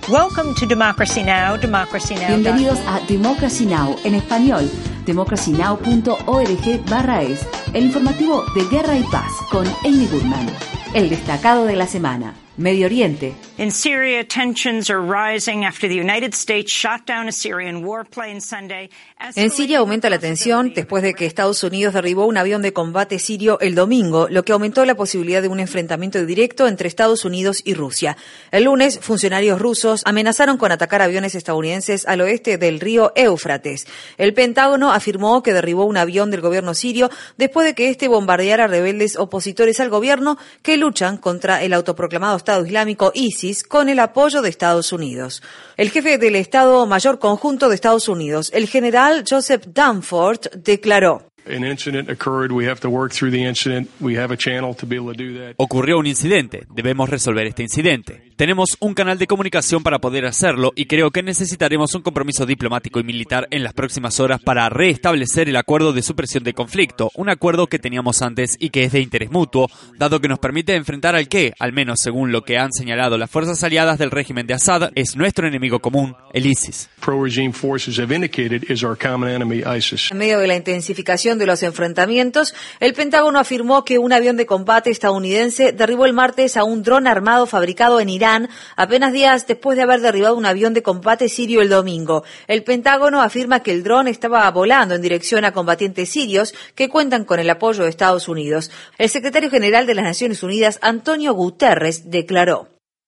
Welcome to Democracy Now!, Democracy Now! Bienvenidos a Democracy Now! En español, democracynow.org/es, el informativo de Guerra y Paz con Amy Goodman. El destacado de la semana. Medio Oriente. In Syria, tensions are rising after the United States shot down a Syrian warplane Sunday. En Siria aumenta la tensión después de que Estados Unidos derribó un avión de combate sirio el domingo, lo que aumentó la posibilidad de un enfrentamiento directo entre Estados Unidos y Rusia. El lunes, funcionarios rusos amenazaron con atacar aviones estadounidenses al oeste del río Éufrates. El Pentágono afirmó que derribó un avión del gobierno sirio después de que este bombardeara a rebeldes opositores al gobierno que luchan contra el autoproclamado Estado Islámico ISIS con el apoyo de Estados Unidos. El jefe del Estado Mayor Conjunto de Estados Unidos, el general Joseph Dunford, declaró: Ocurrió un incidente. Debemos resolver este incidente. Tenemos un canal de comunicación para poder hacerlo y creo que necesitaremos un compromiso diplomático y militar en las próximas horas para restablecer el acuerdo de supresión de conflicto, un acuerdo que teníamos antes y que es de interés mutuo, dado que nos permite enfrentar al que, al menos según lo que han señalado las fuerzas aliadas del régimen de Assad, es nuestro enemigo común, el ISIS. En medio de la intensificación de los enfrentamientos, el Pentágono afirmó que un avión de combate estadounidense derribó el martes a un dron armado fabricado en Irán, apenas días después de haber derribado un avión de combate sirio el domingo. El Pentágono afirma que el dron estaba volando en dirección a combatientes sirios que cuentan con el apoyo de Estados Unidos. El secretario general de las Naciones Unidas, Antonio Guterres, declaró: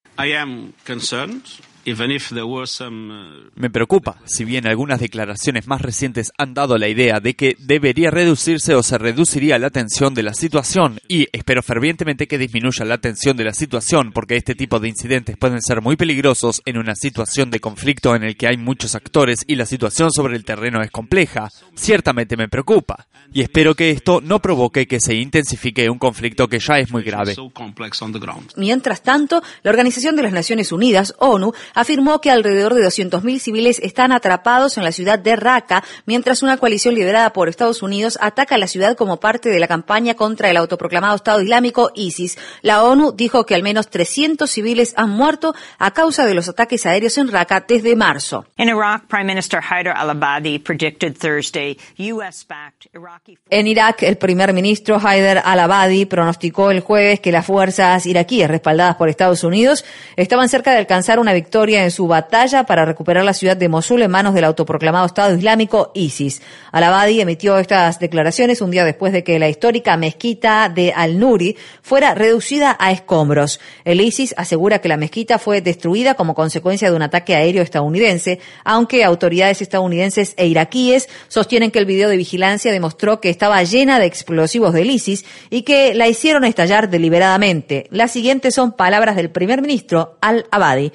Me preocupa, si bien algunas declaraciones más recientes han dado la idea de que debería reducirse o se reduciría la tensión de la situación, y espero fervientemente que disminuya la tensión de la situación, porque este tipo de incidentes pueden ser muy peligrosos en una situación de conflicto en el que hay muchos actores y la situación sobre el terreno es compleja. Ciertamente me preocupa, y espero que esto no provoque que se intensifique un conflicto que ya es muy grave. Mientras tanto, la Organización de las Naciones Unidas, ONU, afirmó que alrededor de 200.000 civiles están atrapados en la ciudad de Raqqa, mientras una coalición liderada por Estados Unidos ataca la ciudad como parte de la campaña contra el autoproclamado Estado Islámico ISIS. La ONU dijo que al menos 300 civiles han muerto a causa de los ataques aéreos en Raqqa desde marzo. In Iraq, Prime Minister Haider al-Abadi predicted Thursday US-backed Iraqi... En Irak, el primer ministro Haider al-Abadi pronosticó el jueves que las fuerzas iraquíes respaldadas por Estados Unidos estaban cerca de alcanzar una victoria en su batalla para recuperar la ciudad de Mosul en manos del autoproclamado Estado Islámico ISIS. Al-Abadi emitió estas declaraciones un día después de que la histórica mezquita de Al-Nuri fuera reducida a escombros. El ISIS asegura que la mezquita fue destruida como consecuencia de un ataque aéreo estadounidense, aunque autoridades estadounidenses e iraquíes sostienen que el video de vigilancia demostró que estaba llena de explosivos del ISIS y que la hicieron estallar deliberadamente. Las siguientes son palabras del primer ministro Al-Abadi.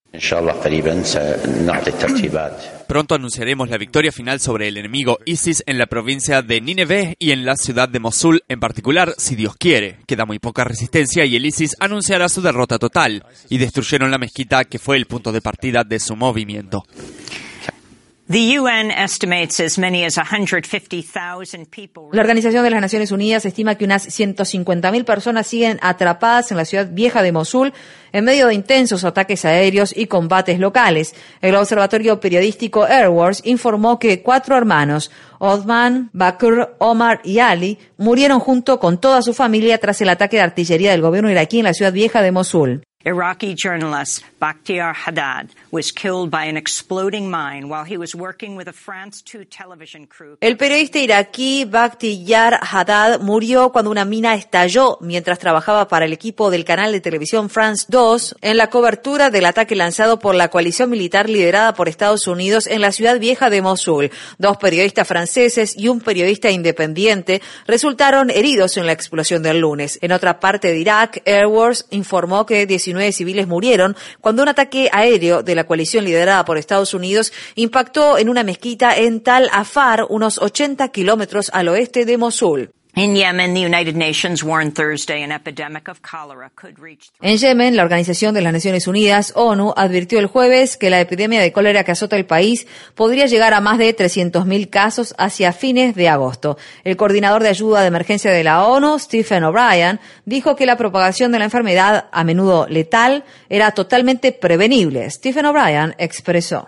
Pronto anunciaremos la victoria final sobre el enemigo ISIS en la provincia de Nínive y en la ciudad de Mosul en particular, si Dios quiere. Queda muy poca resistencia y el ISIS anunciará su derrota total. Y destruyeron la mezquita que fue el punto de partida de su movimiento. The UN estimates as many as 150,000 people. La Organización de las Naciones Unidas estima que unas 150.000 personas siguen atrapadas en la ciudad vieja de Mosul en medio de intensos ataques aéreos y combates locales. El observatorio periodístico Airwars informó que 4 hermanos, Othman, Bakr, Omar y Ali, murieron junto con toda su familia tras el ataque de artillería del gobierno iraquí en la ciudad vieja de Mosul. Iraqi journalist Bakhtiar Haddad was killed by an exploding mine while he was working with a France 2 television crew. El periodista iraquí Bakhtiar Haddad murió cuando una mina estalló mientras trabajaba para el equipo del canal de televisión France 2 en la cobertura del ataque lanzado por la coalición militar liderada por Estados Unidos en la ciudad vieja de Mosul. 2 periodistas franceses y un periodista independiente resultaron heridos en la explosión del lunes. En otra parte de Irak, Airwars informó que 19 civiles murieron cuando un ataque aéreo de la coalición liderada por Estados Unidos impactó en una mezquita en Tal Afar, unos 80 kilómetros al oeste de Mosul. In Yemen, the United Nations warned Thursday an epidemic of cholera could reach. En Yemen, la Organización de las Naciones Unidas, ONU, advirtió el jueves que la epidemia de cólera que azota el país podría llegar a más de 300.000 casos hacia fines de agosto. El coordinador de ayuda de emergencia de la ONU, Stephen O'Brien, dijo que la propagación de la enfermedad, a menudo letal, era totalmente prevenible. Stephen O'Brien expresó: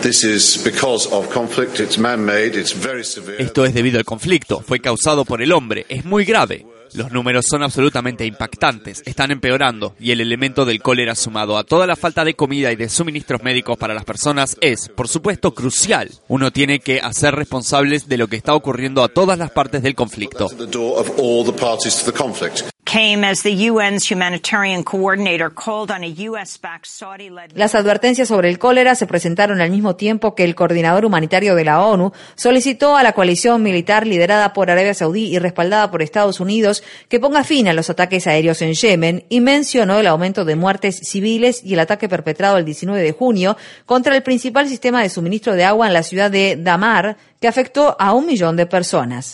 Esto es debido al conflicto. Fue causado por el hombre. Es muy grave. Los números son absolutamente impactantes, están empeorando, y el elemento del cólera sumado a toda la falta de comida y de suministros médicos para las personas es, por supuesto, crucial. Uno tiene que hacer responsables de lo que está ocurriendo a todas las partes del conflicto. Came as the UN's humanitarian coordinator called on a US-backed Saudi-led. Las advertencias sobre el cólera se presentaron al mismo tiempo que el coordinador humanitario de la ONU solicitó a la coalición militar liderada por Arabia Saudí y respaldada por Estados Unidos que ponga fin a los ataques aéreos en Yemen y mencionó el aumento de muertes civiles y el ataque perpetrado el 19 de junio contra el principal sistema de suministro de agua en la ciudad de Damar, que afectó a 1 millón de personas.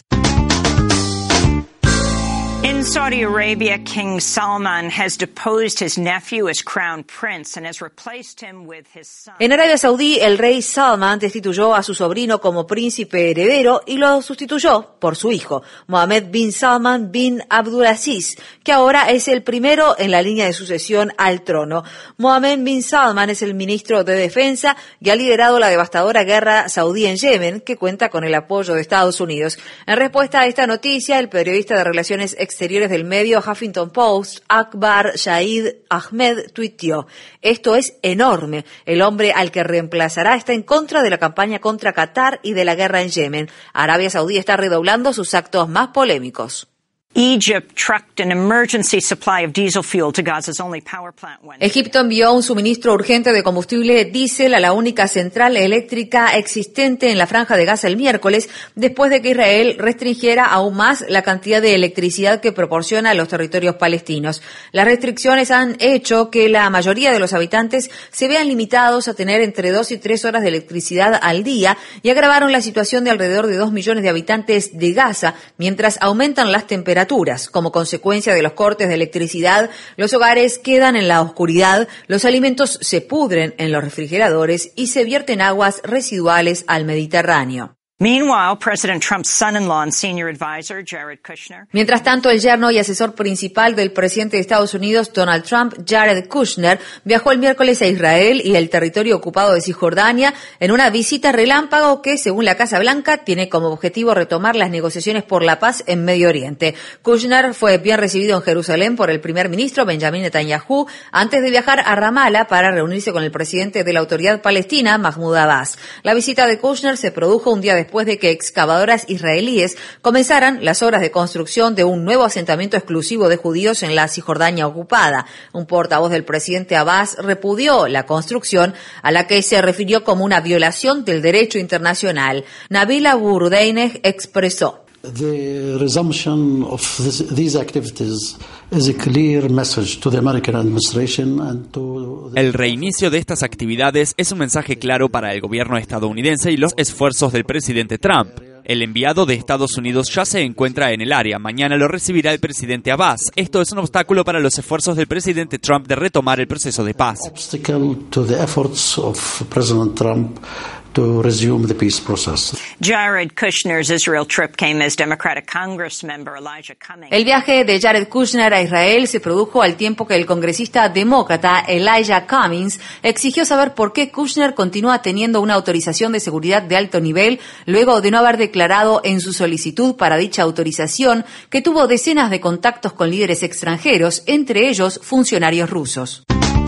In Saudi Arabia, King Salman has deposed his nephew as crown prince and has replaced him with his son. En Arabia Saudí, el rey Salman destituyó a su sobrino como príncipe heredero y lo sustituyó por su hijo, Mohammed bin Salman bin Abdulaziz, que ahora es el primero en la línea de sucesión al trono. Mohammed bin Salman es el ministro de Defensa y ha liderado la devastadora guerra saudí en Yemen, que cuenta con el apoyo de Estados Unidos. En respuesta a esta noticia, el periodista de Relaciones Exteriores del medio Huffington Post, Akbar Shahid Ahmed, tuiteó: esto es enorme. El hombre al que reemplazará está en contra de la campaña contra Qatar y de la guerra en Yemen. Arabia Saudí está redoblando sus actos más polémicos. Egypt trucked an emergency supply of diesel fuel to Gaza's only power plant Wednesday. Egipto envió un suministro urgente de combustible diésel a la única central eléctrica existente en la Franja de Gaza el miércoles, después de que Israel restringiera aún más la cantidad de electricidad que proporciona a los territorios palestinos. Las restricciones han hecho que la mayoría de los habitantes se vean limitados a tener entre 2 y 3 horas de electricidad al día y agravaron la situación de alrededor de 2 millones de habitantes de Gaza, mientras aumentan las temperaturas. Como consecuencia de los cortes de electricidad, los hogares quedan en la oscuridad, los alimentos se pudren en los refrigeradores y se vierten aguas residuales al Mediterráneo. Meanwhile, President Trump's son-in-law and senior advisor, Jared Kushner. Mientras tanto, el yerno y asesor principal del presidente de Estados Unidos, Donald Trump, Jared Kushner, viajó el miércoles a Israel y el territorio ocupado de Cisjordania en una visita relámpago que, según la Casa Blanca, tiene como objetivo retomar las negociaciones por la paz en Medio Oriente. Kushner fue bien recibido en Jerusalén por el primer ministro Benjamin Netanyahu antes de viajar a Ramallah para reunirse con el presidente de la Autoridad Palestina, Mahmoud Abbas. La visita de Kushner se produjo un día después de que excavadoras israelíes comenzaran las obras de construcción de un nuevo asentamiento exclusivo de judíos en la Cisjordania ocupada. Un portavoz del presidente Abbas repudió la construcción, a la que se refirió como una violación del derecho internacional. Nabil Abu Rudeineh expresó: The resumption of these activities is a clear message to the American administration and to El reinicio de estas actividades es un mensaje claro para el gobierno estadounidense y los esfuerzos del presidente Trump. El enviado de Estados Unidos ya se encuentra en el área. Mañana lo recibirá el presidente Abbas. Esto es un obstáculo para los esfuerzos del presidente Trump de retomar el proceso de paz. obstacle to the efforts of President Trump to resume the peace process. Jared Kushner's Israel trip came as Democratic Congress member Elijah Cummings. El viaje de Jared Kushner a Israel se produjo al tiempo que el congresista demócrata Elijah Cummings exigió saber por qué Kushner continúa teniendo una autorización de seguridad de alto nivel luego de no haber declarado en su solicitud para dicha autorización que tuvo decenas de contactos con líderes extranjeros, entre ellos funcionarios rusos.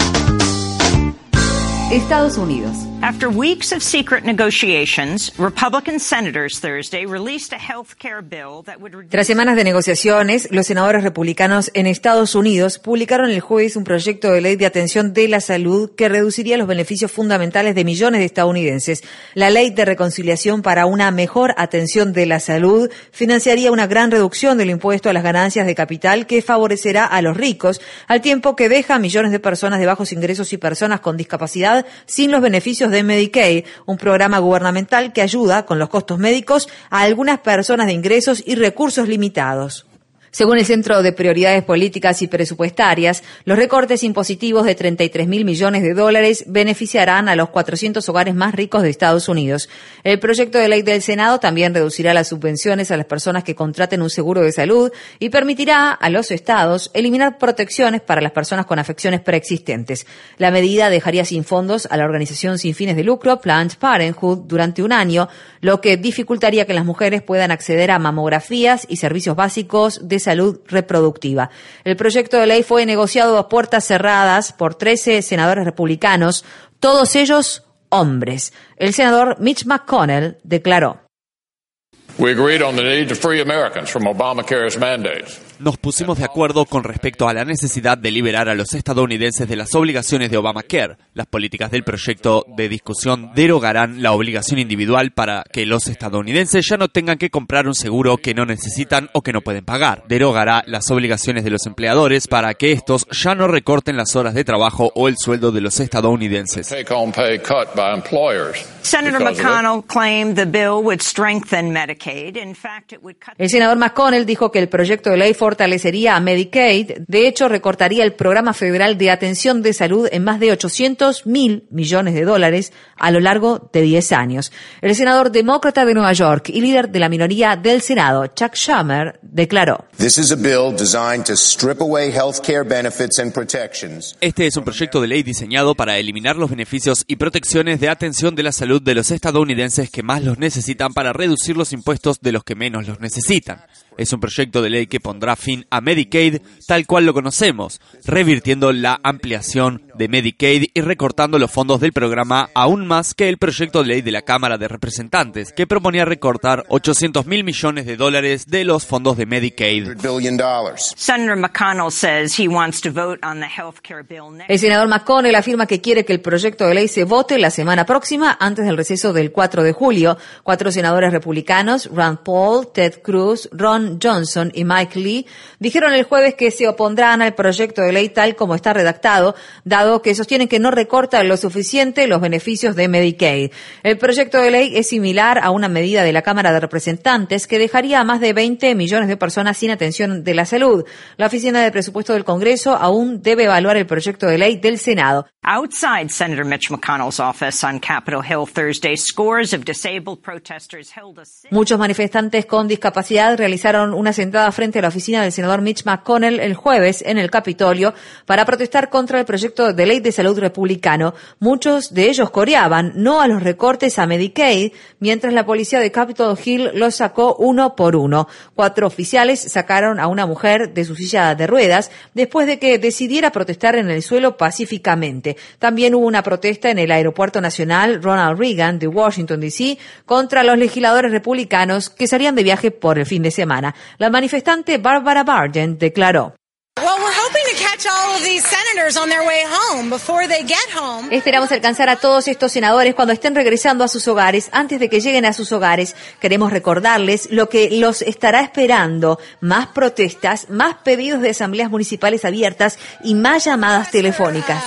Estados Unidos. After weeks of secret negotiations, Republican senators Thursday released a health care bill that would reduce... Tras semanas de negociaciones, los senadores republicanos en Estados Unidos publicaron el jueves un proyecto de ley de atención de la salud que reduciría los beneficios fundamentales de millones de estadounidenses. La ley de reconciliación para una mejor atención de la salud financiaría una gran reducción del impuesto a las ganancias de capital que favorecerá a los ricos, al tiempo que deja a millones de personas de bajos ingresos y personas con discapacidad sin los beneficios de Medicaid, un programa gubernamental que ayuda con los costos médicos a algunas personas de ingresos y recursos limitados. Según el Centro de Prioridades Políticas y Presupuestarias, los recortes impositivos de $33.000 millones beneficiarán a los 400 hogares más ricos de Estados Unidos. El proyecto de ley del Senado también reducirá las subvenciones a las personas que contraten un seguro de salud y permitirá a los estados eliminar protecciones para las personas con afecciones preexistentes. La medida dejaría sin fondos a la organización sin fines de lucro Planned Parenthood durante un año, lo que dificultaría que las mujeres puedan acceder a mamografías y servicios básicos de salud reproductiva. El proyecto de ley fue negociado a puertas cerradas por 13 senadores republicanos, todos ellos hombres. El senador Mitch McConnell declaró: Nos pusimos de acuerdo con respecto a la necesidad de liberar a los estadounidenses de las obligaciones de Obamacare. Las políticas del proyecto de discusión derogarán la obligación individual para que los estadounidenses ya no tengan que comprar un seguro que no necesitan o que no pueden pagar. Derogará las obligaciones de los empleadores para que estos ya no recorten las horas de trabajo o el sueldo de los estadounidenses. Senator McConnell claimed the bill would strengthen Medicaid. In fact, it would cut... El senador McConnell dijo que el proyecto de ley fortalecería a Medicaid. De hecho, recortaría el programa federal de atención de salud en más de $800.000 millones a lo largo de 10 años. El senador demócrata de Nueva York y líder de la minoría del Senado, Chuck Schumer, declaró: Este es un proyecto de ley diseñado para eliminar los beneficios y protecciones de atención de la salud de los estadounidenses que más los necesitan para reducir los impuestos de los que menos los necesitan. Es un proyecto de ley que pondrá fin a Medicaid tal cual lo conocemos, revirtiendo la ampliación de Medicaid y recortando los fondos del programa aún más que el proyecto de ley de la Cámara de Representantes, que proponía recortar $800.000 millones de los fondos de Medicaid. Senator McConnell says he wants to vote on the healthcare bill next. El senador McConnell afirma que quiere que el proyecto de ley se vote la semana próxima antes del receso del 4 de julio. 4 senadores republicanos, Rand Paul, Ted Cruz, Ron Johnson y Mike Lee, dijeron el jueves que se opondrán al proyecto de ley tal como está redactado, dado que sostienen que no recorta lo suficiente los beneficios de Medicaid. El proyecto de ley es similar a una medida de la Cámara de Representantes que dejaría a más de 20 millones de personas sin atención de la salud. La Oficina de Presupuesto del Congreso aún debe evaluar el proyecto de ley del Senado. Outside Senator Mitch McConnell's office on Capitol Hill Thursday, scores of disabled protesters held a sit. Muchos manifestantes con discapacidad realizaron una sentada frente a la oficina del senador Mitch McConnell el jueves en el Capitolio para protestar contra el proyecto de ley de salud republicano. Muchos de ellos coreaban no a los recortes a Medicaid, mientras la policía de Capitol Hill los sacó uno por uno. 4 oficiales sacaron a una mujer de su silla de ruedas después de que decidiera protestar en el suelo pacíficamente. También hubo una protesta en el Aeropuerto Nacional Ronald Reagan de Washington, D.C. contra los legisladores republicanos que salían de viaje por el fin de semana. La manifestante Barbara Barden declaró: Esperamos alcanzar a todos estos senadores cuando estén regresando a sus hogares, antes de que lleguen a sus hogares. Queremos recordarles lo que los estará esperando: más protestas, más pedidos de asambleas municipales abiertas y más llamadas telefónicas.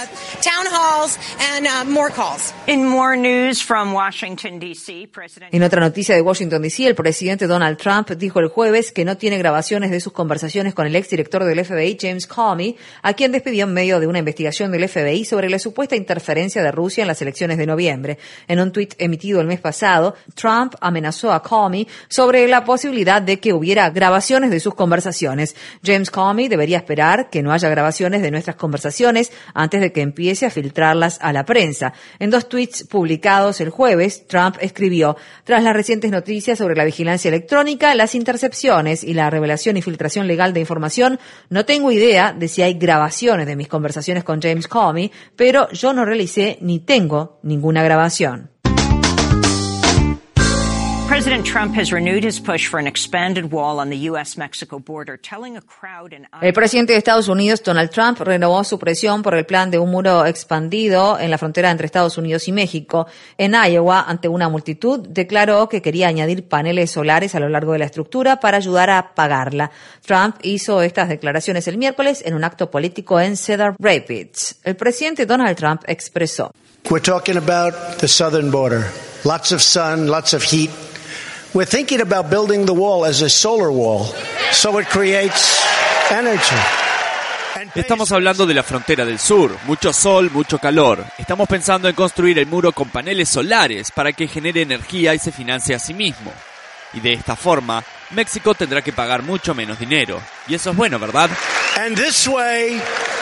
En otra noticia de Washington, D.C., el presidente Donald Trump dijo el jueves que no tiene grabaciones de sus conversaciones con el exdirector del FBI, James Comey, a quien despidió en medio de una investigación del FBI sobre la supuesta interferencia de Rusia en las elecciones de noviembre. En un tuit emitido el mes pasado, Trump amenazó a Comey sobre la posibilidad de que hubiera grabaciones de sus conversaciones. James Comey debería esperar que no haya grabaciones de nuestras conversaciones antes de que empiece a filtrarlas a la prensa. En 2 tuits publicados el jueves, Trump escribió: tras las recientes noticias sobre la vigilancia electrónica, las intercepciones y la revelación y filtración legal de información, no tengo idea de si hay grabaciones de mis conversaciones con James Comey, pero yo no realicé ni tengo ninguna grabación. President Trump has renewed his push for an expanded wall on the U.S.-Mexico border, telling a crowd in Iowa. El presidente de Estados Unidos, Donald Trump, renovó su presión por el plan de un muro expandido en la frontera entre Estados Unidos y México. En Iowa, ante una multitud, declaró que quería añadir paneles solares a lo largo de la estructura para ayudar a pagarla. Trump hizo estas declaraciones el miércoles en un acto político en Cedar Rapids. El presidente Donald Trump expresó: We're talking about the southern border. Lots of sun, lots of heat. We're thinking about building the wall as a solar wall, so it creates energy. Estamos hablando de la frontera del sur, mucho sol, mucho calor. Estamos pensando en construir el muro con paneles solares para que genere energía y se financie a sí mismo. Y de esta forma, México tendrá que pagar mucho menos dinero. Y eso es bueno, ¿verdad? And this way,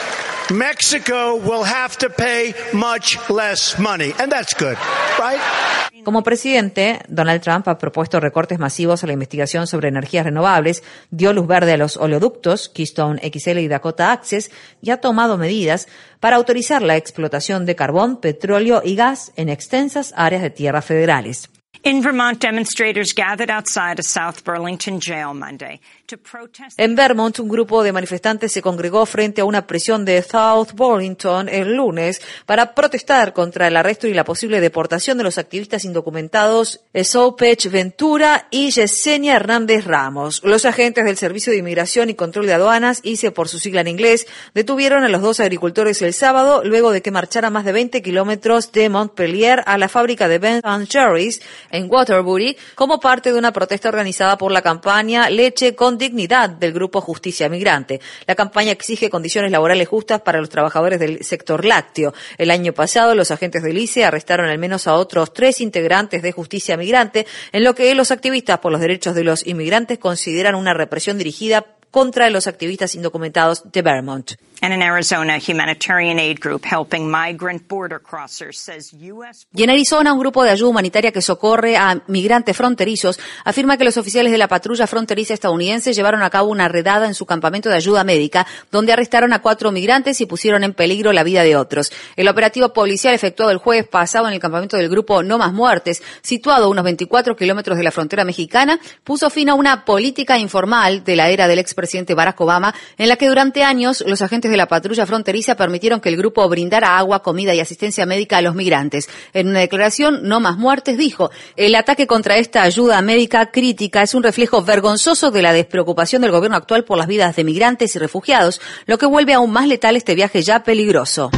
Mexico will have to pay much less money, and that's good, right? Como presidente, Donald Trump ha propuesto recortes masivos a la investigación sobre energías renovables, dio luz verde a los oleoductos, Keystone XL y Dakota Access, y ha tomado medidas para autorizar la explotación de carbón, petróleo y gas en extensas áreas de tierras federales. In Vermont, demonstrators gathered outside a South Burlington jail Monday to protest. En Vermont, un grupo de manifestantes se congregó frente a una prisión de South Burlington el lunes para protestar contra el arresto y la posible deportación de los activistas indocumentados Sopech Ventura y Yesenia Hernández Ramos. Los agentes del Servicio de Inmigración y Control de Aduanas, ICE por su sigla en inglés, detuvieron a los dos agricultores el sábado luego de que marcharan más de 20 kilómetros de Montpelier a la fábrica de Ben & Jerry's en Waterbury como parte de una protesta organizada por la campaña Leche con Dignidad del grupo Justicia Migrante. La campaña exige condiciones laborales justas para los trabajadores del sector lácteo. El año pasado, los agentes del ICE arrestaron al menos a otros 3 integrantes de Justicia Migrante, en lo que los activistas por los derechos de los inmigrantes consideran una represión dirigida contra los activistas indocumentados de Vermont. And in Arizona, humanitarian aid group helping migrant border crossers says U.S. Y en Arizona, un grupo de ayuda humanitaria que socorre a migrantes fronterizos afirma que los oficiales de la patrulla fronteriza estadounidense llevaron a cabo una redada en su campamento de ayuda médica, donde arrestaron a 4 migrantes y pusieron en peligro la vida de otros. El operativo policial efectuado el jueves pasado en el campamento del grupo No Más Muertes, situado a unos 24 kilómetros de la frontera mexicana, puso fin a una política informal de la era del expresidente Barack Obama, en la que durante años los agentes de la patrulla fronteriza permitieron que el grupo brindara agua, comida y asistencia médica a los migrantes. En una declaración, No Más Muertes dijo: el ataque contra esta ayuda médica crítica es un reflejo vergonzoso de la despreocupación del gobierno actual por las vidas de migrantes y refugiados, lo que vuelve aún más letal este viaje ya peligroso.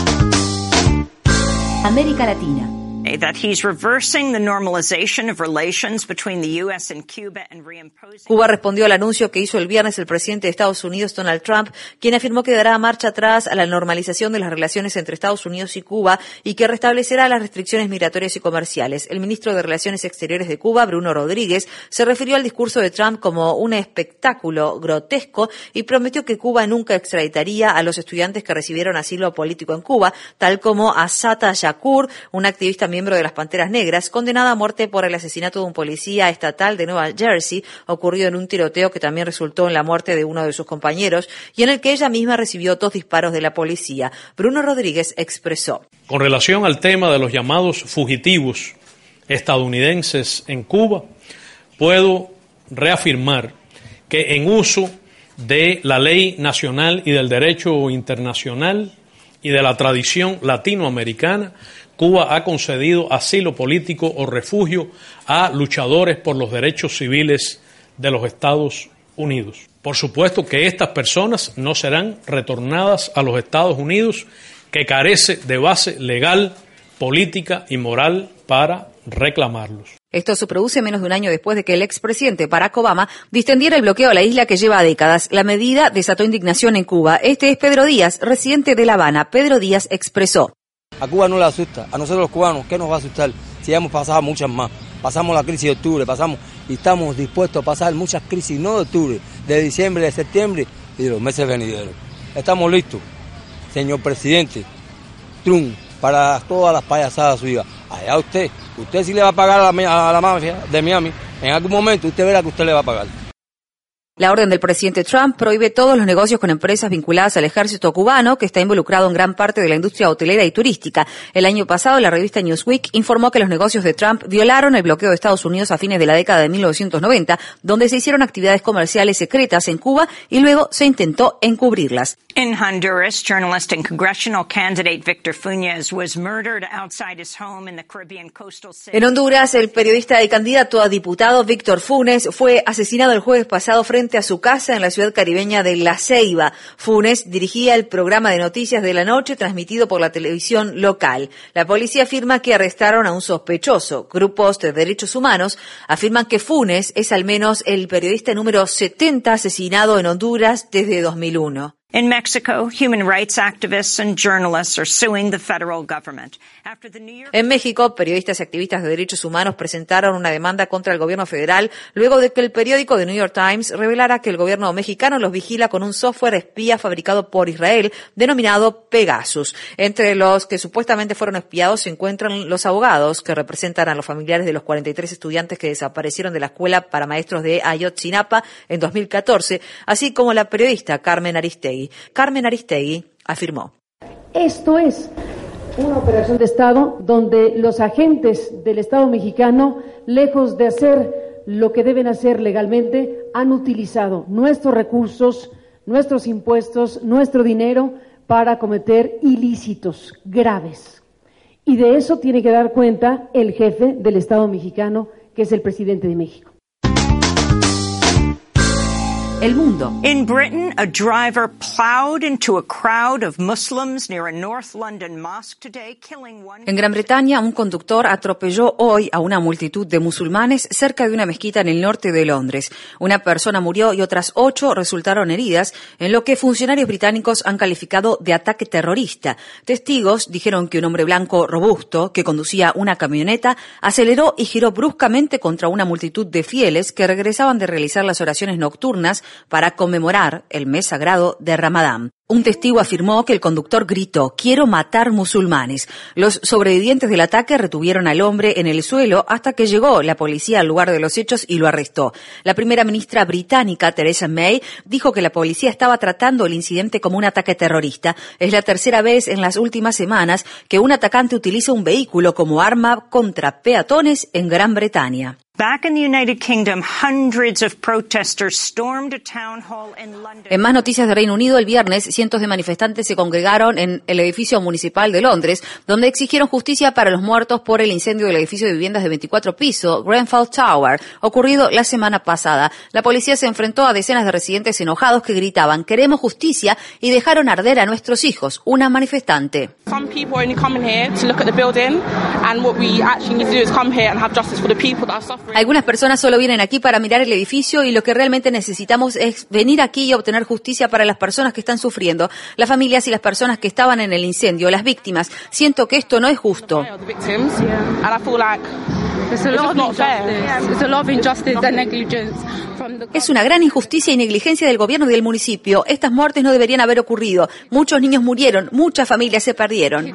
América Latina. That he's reversing the normalization of relations between the U.S. and Cuba and reimposing. Cuba respondió al anuncio que hizo el viernes el presidente de Estados Unidos, Donald Trump, quien afirmó que dará marcha atrás a la normalización de las relaciones entre Estados Unidos y Cuba y que restablecerá las restricciones migratorias y comerciales. El ministro de Relaciones Exteriores de Cuba, Bruno Rodríguez, se refirió al discurso de Trump como un espectáculo grotesco y prometió que Cuba nunca extraditaría a los estudiantes que recibieron asilo político en Cuba, tal como Assata Shakur, un activista miembro de las Panteras Negras, condenada a muerte por el asesinato de un policía estatal de Nueva Jersey, ocurrido en un tiroteo que también resultó en la muerte de uno de sus compañeros y en el que ella misma recibió 2 disparos de la policía. Bruno Rodríguez expresó: con relación al tema de los llamados fugitivos estadounidenses en Cuba, puedo reafirmar que en uso de la ley nacional y del derecho internacional y de la tradición latinoamericana, Cuba ha concedido asilo político o refugio a luchadores por los derechos civiles de los Estados Unidos. Por supuesto que estas personas no serán retornadas a los Estados Unidos, que carece de base legal, política y moral para reclamarlos. Esto se produce menos de un año después de que el expresidente Barack Obama distendiera el bloqueo a la isla que lleva décadas. La medida desató indignación en Cuba. Este es Pedro Díaz, residente de La Habana. Pedro Díaz expresó: a Cuba no le asusta, a nosotros los cubanos, ¿qué nos va a asustar? Si ya hemos pasado muchas más. Pasamos la crisis de octubre, y estamos dispuestos a pasar muchas crisis, no de octubre, de diciembre, de septiembre y de los meses venideros. Estamos listos, señor presidente Trump, para todas las payasadas suyas. Allá usted sí le va a pagar a la mafia de Miami. En algún momento usted verá que usted le va a pagar. La orden del presidente Trump prohíbe todos los negocios con empresas vinculadas al ejército cubano, que está involucrado en gran parte de la industria hotelera y turística. El año pasado, la revista Newsweek informó que los negocios de Trump violaron el bloqueo de Estados Unidos a fines de la década de 1990, donde se hicieron actividades comerciales secretas en Cuba y luego se intentó encubrirlas. In Honduras, journalist and congressional candidate Victor Funes was murdered outside his home in the Caribbean coastal city. En Honduras, el periodista y candidato a diputado Víctor Funes fue asesinado el jueves pasado frente a su casa en la ciudad caribeña de La Ceiba. Funes dirigía el programa de noticias de la noche transmitido por la televisión local. La policía afirma que arrestaron a un sospechoso. Grupos de derechos humanos afirman que Funes es al menos el periodista número 70 asesinado en Honduras desde 2001. In Mexico, human rights activists and journalists are suing the federal government. En México, periodistas y activistas de derechos humanos presentaron una demanda contra el gobierno federal luego de que el periódico The New York Times revelara que el gobierno mexicano los vigila con un software espía fabricado por Israel denominado Pegasus. Entre los que supuestamente fueron espiados se encuentran los abogados que representan a los familiares de los 43 estudiantes que desaparecieron de la escuela para maestros de Ayotzinapa en 2014, así como la periodista Carmen Aristegui. Carmen Aristegui afirmó: Esto es una operación de Estado donde los agentes del Estado mexicano, lejos de hacer lo que deben hacer legalmente, han utilizado nuestros recursos, nuestros impuestos, nuestro dinero para cometer ilícitos graves. Y de eso tiene que dar cuenta el jefe del Estado mexicano, que es el presidente de México. El mundo. In Britain, a driver plowed into a crowd of Muslims near a North London mosque today, killing one. En Gran Bretaña, un conductor atropelló hoy a una multitud de musulmanes cerca de una mezquita en el norte de Londres. Una persona murió y otras 8 resultaron heridas, en lo que funcionarios británicos han calificado de ataque terrorista. Testigos dijeron que un hombre blanco robusto que conducía una camioneta aceleró y giró bruscamente contra una multitud de fieles que regresaban de realizar las oraciones nocturnas para conmemorar el mes sagrado de Ramadán. Un testigo afirmó que el conductor gritó: «Quiero matar musulmanes». Los sobrevivientes del ataque retuvieron al hombre en el suelo hasta que llegó la policía al lugar de los hechos y lo arrestó. La primera ministra británica, Theresa May, dijo que la policía estaba tratando el incidente como un ataque terrorista. Es la tercera vez en las últimas semanas que un atacante utiliza un vehículo como arma contra peatones en Gran Bretaña. Back in the United Kingdom, hundreds of protesters stormed a town hall in London. En más noticias de Reino Unido, el viernes, cientos de manifestantes se congregaron en el edificio municipal de Londres, donde exigieron justicia para los muertos por el incendio del edificio de viviendas de 24 pisos, Grenfell Tower, ocurrido la semana pasada. La policía se enfrentó a decenas de residentes enojados que gritaban: «Queremos justicia», y dejaron arder a nuestros hijos. Una manifestante. Some people only come here to look at the building, and what we actually need to do is come here and have justice for the people that are suffering. Algunas personas solo vienen aquí para mirar el edificio y lo que realmente necesitamos es venir aquí y obtener justicia para las personas que están sufriendo, las familias y las personas que estaban en el incendio, las víctimas. Siento que esto no es justo. Es una gran injusticia y negligencia del gobierno y del municipio. Estas muertes no deberían haber ocurrido. Muchos niños murieron, muchas familias se perdieron.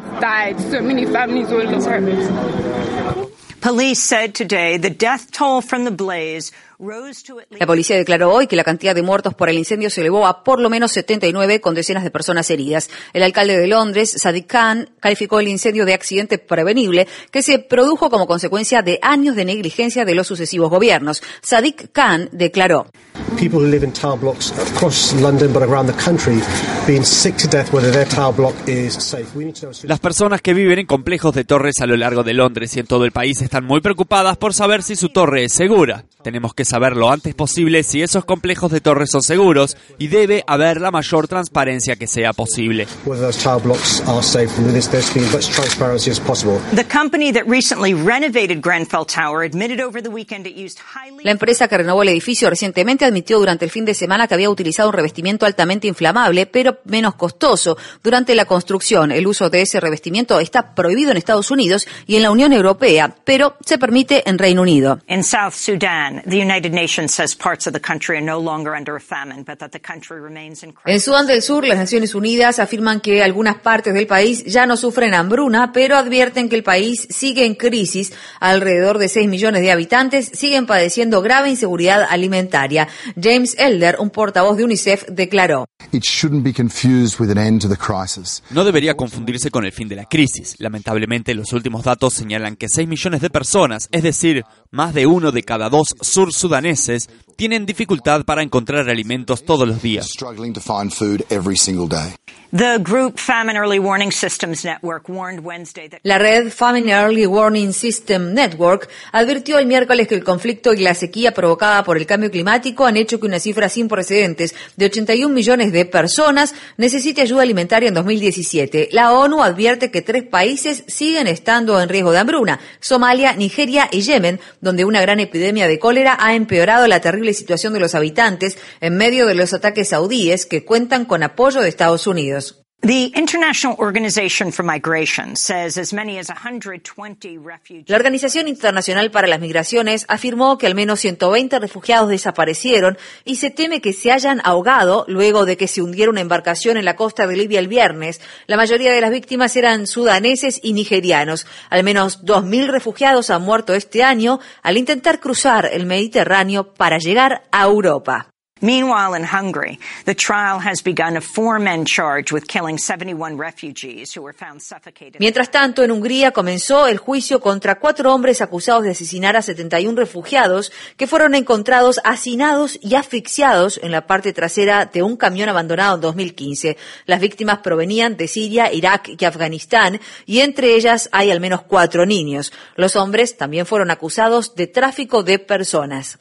Police said today the death toll from the blaze rose to at least... La policía declaró hoy que la cantidad de muertos por el incendio se elevó a por lo menos 79, con decenas de personas heridas. El alcalde de Londres, Sadiq Khan, calificó el incendio de accidente prevenible que se produjo como consecuencia de años de negligencia de los sucesivos gobiernos. Sadiq Khan declaró: People who live in tower blocks across London but around the country being sick to death whether their tower block is safe. Las personas que viven en complejos de torres a lo largo de Londres y en todo el país están muy preocupadas por saber si su torre es segura. Tenemos que saber lo antes posible si esos complejos de torres son seguros y debe haber la mayor transparencia que sea posible. The company that recently renovated Grenfell Tower admitted over the weekend it used highly... La empresa que renovó el edificio recientemente admitió durante el fin de semana que había utilizado un revestimiento altamente inflamable, pero menos costoso. Durante la construcción, el uso de ese revestimiento está prohibido en Estados Unidos y en la Unión Europea, pero se permite en Reino Unido. In South Sudan, the United Nations says parts of the country are no longer under a famine, but that the country remains in crisis. En Sudán del Sur, las Naciones Unidas afirman que algunas partes del país ya no sufren hambruna, pero advierten que el país sigue en crisis. Alrededor de 6 millones de habitantes siguen padeciendo grave inseguridad alimentaria. James Elder, un portavoz de UNICEF, declaró: No debería confundirse con el fin de la crisis. Lamentablemente, los últimos datos señalan que 6 millones de personas, es decir, más de 1 de cada 2 sursudaneses, tienen dificultad para encontrar alimentos todos los días. La red Famine Early Warning System Network advirtió el miércoles que el conflicto y la sequía provocada por el cambio climático han hecho que una cifra sin precedentes de 81 millones de personas necesite ayuda alimentaria en 2017. La ONU advierte que 3 países siguen estando en riesgo de hambruna: Somalia, Nigeria y Yemen, donde una gran epidemia de cólera ha empeorado la terrible situación de los habitantes en medio de los ataques saudíes que cuentan con apoyo de Estados Unidos. The International Organization for Migration says as many as 120 refugees. La Organización Internacional para las Migraciones afirmó que al menos 120 refugiados desaparecieron y se teme que se hayan ahogado luego de que se hundiera una embarcación en la costa de Libia el viernes. La mayoría de las víctimas eran sudaneses y nigerianos. Al menos 2.000 refugiados han muerto este año al intentar cruzar el Mediterráneo para llegar a Europa. Meanwhile, in Hungary, the trial has begun of 4 men charged with killing 71 refugees who were found suffocated. Mientras tanto, en Hungría comenzó el juicio contra 4 hombres acusados de asesinar a 71 refugiados que fueron encontrados hacinados y asfixiados en la parte trasera de un camión abandonado en 2015. Las víctimas provenían de Siria, Irak y Afganistán, y entre ellas hay al menos 4 niños. Los hombres también fueron acusados de tráfico de personas.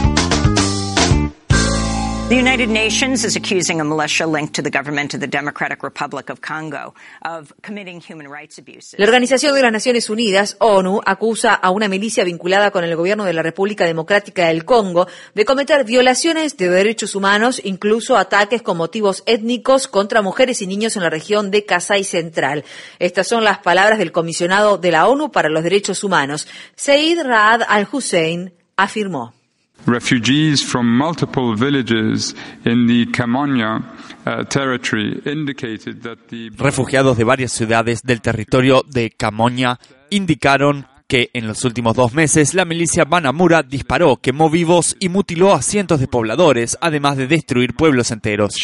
The United Nations is accusing a militia linked to the government of the Democratic Republic of Congo of committing human rights abuses. La Organización de las Naciones Unidas, ONU, acusa a una milicia vinculada con el gobierno de la República Democrática del Congo de cometer violaciones de derechos humanos, incluso ataques con motivos étnicos contra mujeres y niños en la región de Kasai Central. Estas son las palabras del comisionado de la ONU para los Derechos Humanos. Zeid Ra'ad al-Hussein afirmó: Refugees from multiple villages in the Kamonya territory indicated that the... Refugiados de varias ciudades del territorio de Kamonya indicaron que en los últimos 2 meses la milicia Banamura disparó, quemó vivos y mutiló a cientos de pobladores, además de destruir pueblos enteros.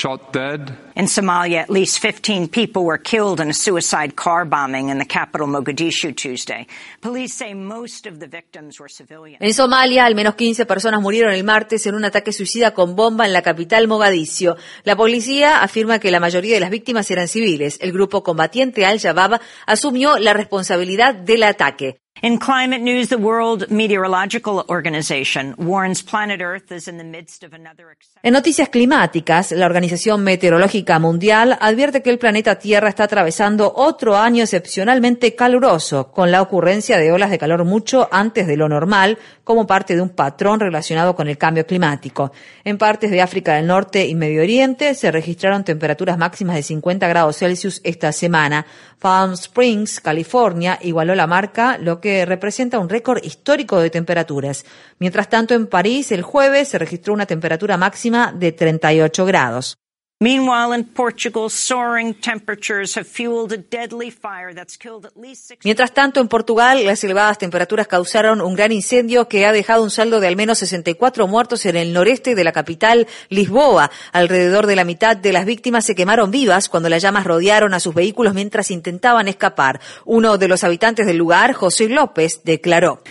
In Somalia, at least 15 people were killed in a suicide car bombing in the capital Mogadishu Tuesday. Police say most of the victims were civilians. En Somalia, al menos 15 personas murieron el martes en un ataque suicida con bomba en la capital Mogadiscio. La policía afirma que la mayoría de las víctimas eran civiles. El grupo combatiente Al-Shabaab asumió la responsabilidad del ataque. In climate news, the World Meteorological Organization warns planet Earth is in the midst of another... En noticias climáticas, la Organización Meteorológica Mundial advierte que el planeta Tierra está atravesando otro año excepcionalmente caluroso, con la ocurrencia de olas de calor mucho antes de lo normal, como parte de un patrón relacionado con el cambio climático. En partes de África del Norte y Medio Oriente se registraron temperaturas máximas de 50 grados Celsius esta semana. Palm Springs, California, igualó la marca, lo que representa un récord histórico de temperaturas. Mientras tanto, en París, el jueves se registró una temperatura máxima de 38 grados. Meanwhile, in Portugal, soaring temperatures have fueled a deadly fire that's killed at least 6... Mientras tanto, en Portugal, las elevadas temperaturas causaron un gran incendio que ha dejado un saldo de al menos 64 muertos en el noreste de la capital, Lisboa. Alrededor de la mitad de las víctimas se quemaron vivas cuando las llamas rodearon a sus vehículos mientras intentaban escapar. Uno de los habitantes del lugar, José López, declaró: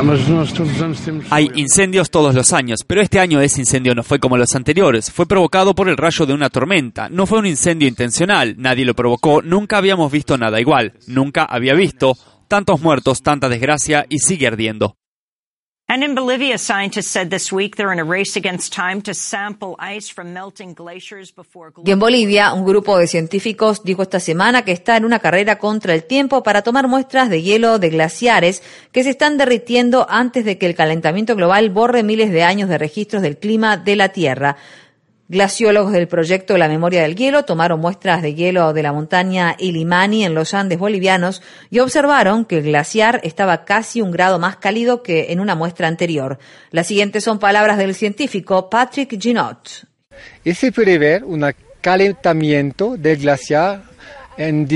Hay incendios todos los años, pero este año ese incendio no fue como los anteriores. Fue provocado por el rayo de una tormenta. No fue un incendio intencional, nadie lo provocó, nunca habíamos visto nada igual, nunca había visto tantos muertos, tanta desgracia y sigue ardiendo. And in Bolivia, scientists said this week they're in a race against time to sample ice from melting glaciers before... Y en Bolivia, un grupo de científicos dijo esta semana que está en una carrera contra el tiempo para tomar muestras de hielo de glaciares que se están derritiendo antes de que el calentamiento global borre miles de años de registros del clima de la Tierra. Glaciólogos del proyecto La Memoria del Hielo tomaron muestras de hielo de la montaña Illimani en los Andes bolivianos y observaron que el glaciar estaba casi 1 grado más cálido que en una muestra anterior. Las siguientes son palabras del científico Patrick Ginot. Y se puede ver un calentamiento del glaciar en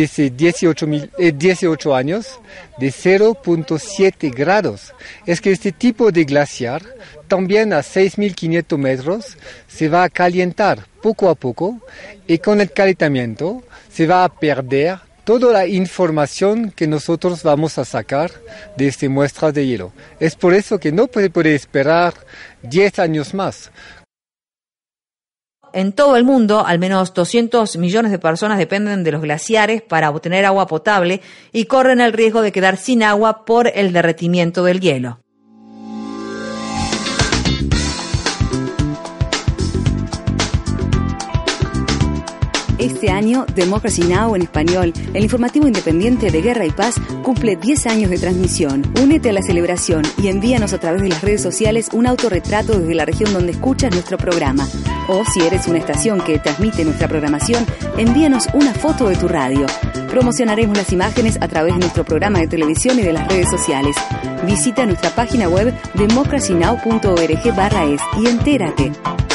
18 años de 0.7 grados. Es que este tipo de glaciar, también a 6.500 metros, se va a calentar poco a poco y con el calentamiento se va a perder toda la información que nosotros vamos a sacar de estas muestras de hielo. Es por eso que no se puede esperar 10 años más. En todo el mundo, al menos 200 millones de personas dependen de los glaciares para obtener agua potable y corren el riesgo de quedar sin agua por el derretimiento del hielo. Este año, Democracy Now! En español, el informativo independiente de Guerra y Paz, cumple 10 años de transmisión. Únete a la celebración y envíanos a través de las redes sociales un autorretrato desde la región donde escuchas nuestro programa. O si eres una estación que transmite nuestra programación, envíanos una foto de tu radio. Promocionaremos las imágenes a través de nuestro programa de televisión y de las redes sociales. Visita nuestra página web democracynow.org/es y entérate.